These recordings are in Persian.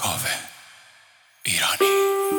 کاوه ایرانی.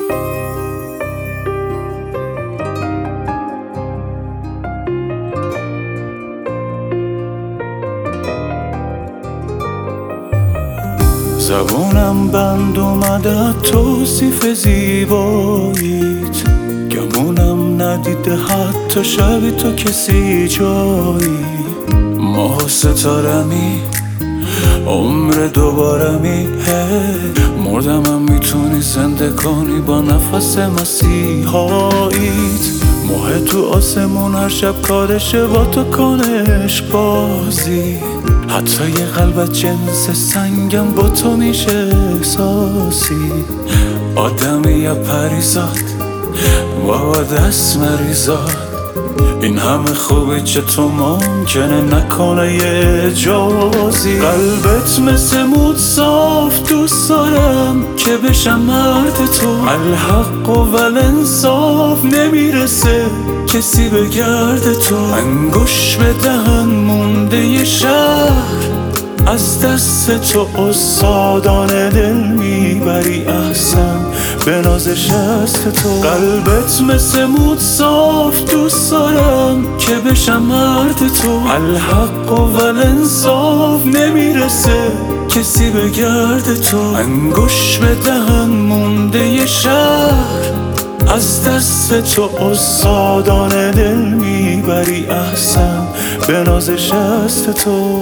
زبونم بند اومده توصیف زیباییت، گمونم ندیده حتی شبی تو کسی جایی. ماه ستارمی عمر دوبارمی، مردمم میتونی زنده کنی با نفس مسیحاییت. ماه تو آسمون هر شب کارشه با تو کنش بازی، حتی یه قلبت جنس سنگم با تو میشه احساسی. آدمی یا پریزاد با دست مریزاد، این همه خوبی چه تو ممکنه نکنه یه اجازی. قلبت مثل مود صاف دوست دارم که بشم مرد تو، الحق و الانصاف نمیرسه کسی به گرد تو. انگوش به دهن مونده یه شهر، از دست تو استادانه دل میبری احسن به نازش است تو. قلبت مثل مود صاف دوست دارم که بشم مرد تو، الحق و الانصاف نمیرسه کسی به گرد تو. انگوش به دهن مونده یه شهر، از دست تو استادانه دل میبری احسن به نازش است تو.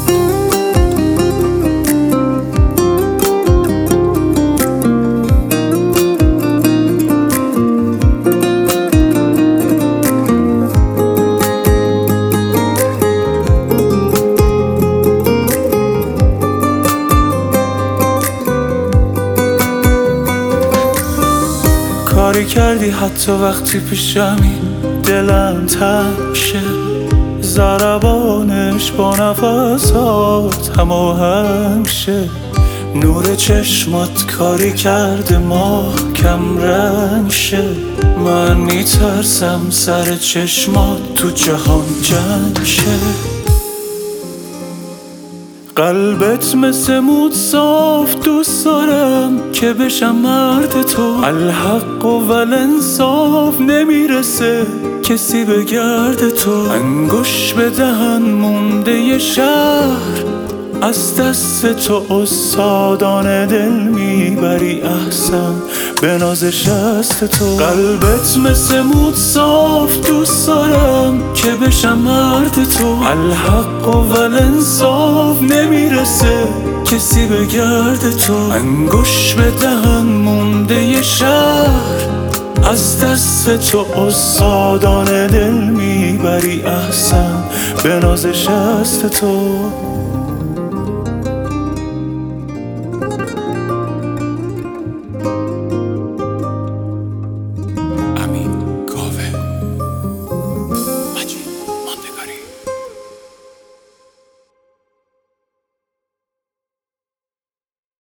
کاری کردی حتی وقتی پیشمی دلم تنگ شه، ضربانش با نفسات هماهنگ شه. نور چشمات کاری کرده ماه کم رنگ شه، من میترسم سر چشمات تو جهان جنگ شه. قلبت مثل مود صاف دوست دارم که بشم مرد تو، الحق و الانصاف نمیرسه کسی به گرد تو. انگوش به دهن مونده یه شهر، از دست تو استادانه دل میبری احسن به نازش است تو. قلبت مثل مود صاف دوست دارم که بشم مرد تو، الحق و الانصاف نمیرسه کسی به گرد تو. انگوش به دهن مونده یه شهر، از دست تو استادانه دل میبری احسن به نازش است تو.